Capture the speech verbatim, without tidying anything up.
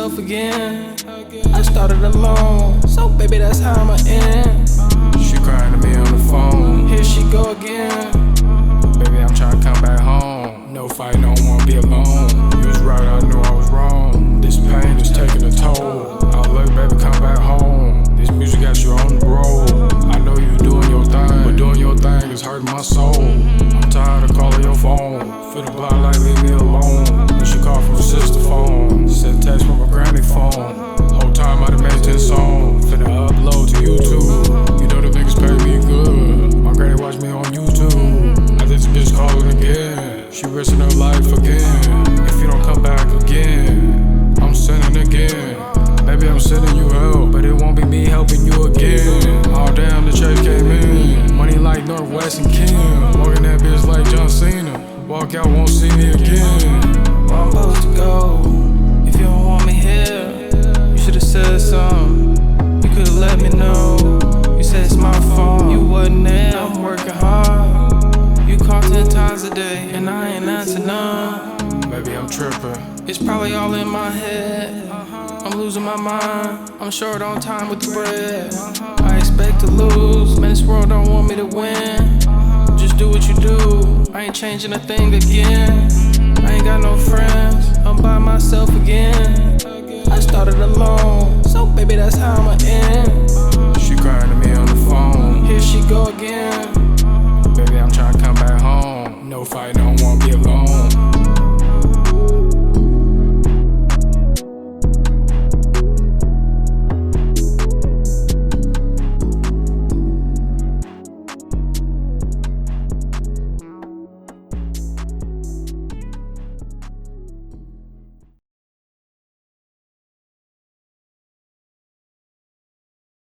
myself again. I started alone, so baby, that's how I'ma end. She crying to me on the phone. Here she go again. Baby, I'm trying to come back home. No fight, no one be alone. You was right, I knew I was wrong. This pain is taking a toll. I look, baby, come back home. This music got you on the road. I know you doing your thing, but doing your thing is hurting my soul. I'm tired of calling your phone. Feel the block like leave me alone. Then she called from her sister phone. Sent text from her granny phone. Whole time I done made ten songs. Finna upload to YouTube. You know the niggas pay me good. My granny watch me on YouTube. I think this bitch calling again. She risking her life again. If you don't come back again, I'm sinning again. Baby, I'm sending you help, but it won't be me helping you again. Oh damn, the chase came in. Money like Northwest and Kim. Walking that bitch like John Cena. Walk out, won't see me again. Where I'm supposed to go? If you don't want me here, you should've said something. You could've let me know. You said it's my fault. You wasn't there. I'm working hard. You call ten times a day, and I ain't answer none. Baby, I'm tripping. It's probably all in my head. I'm losing my mind. I'm short on time with the bread. I expect to lose. Man, this world don't want me to win. Just do what you do. I ain't changing a thing again. I ain't got no friends. I'm by myself again. I started alone, so baby, that's how I'ma end. She crying to me on the phone. Here she go again.